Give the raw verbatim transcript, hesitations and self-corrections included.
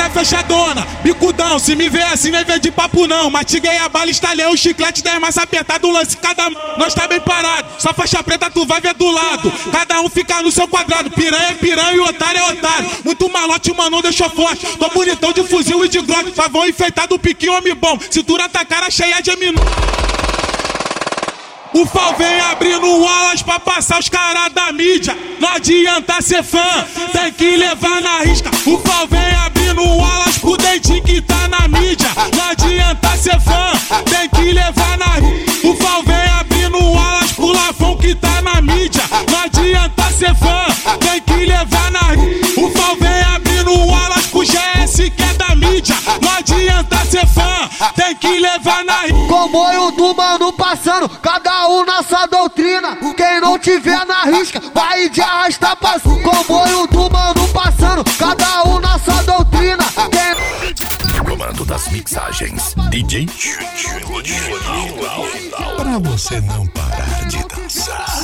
Joga fechadona, bicudão, se me vê assim nem vê de papo não. Matiguei a bala, estalhei o chiclete, dez massa apertado, lance cada mão. Nós tá bem parado, só faixa preta tu vai ver do lado. Cada um fica no seu quadrado, piranha é piranha e otário é otário. Muito malote, mano, deixou forte. Tô bonitão de fuzil e de glock, pavão enfeitado, piquinho, homem bom. Cintura tá cara cheia de minu. O Fal vem abrindo alas pra passar os caras da mídia. Não adianta ser fã, tem que levar na risca. O Fal vem abrindo alas pro dentinho que tá na mídia. Não adianta ser fã, tem que levar na risca. O Fal vem abrindo alas pro Lafão que tá na mídia. Não adianta ser fã, tem que levar na risca. O Fal vem abrindo alas pro G S que é da mídia. Não adianta ser fã, tem que levar na risca. Comboio do mano passando, cada um na sua doutrina. Quem não tiver na risca, vai de arrasta pra cima. Comboio do mano passando, cada um na sua doutrina. Quem... Comando das mixagens, D J Pra você não parar de dançar.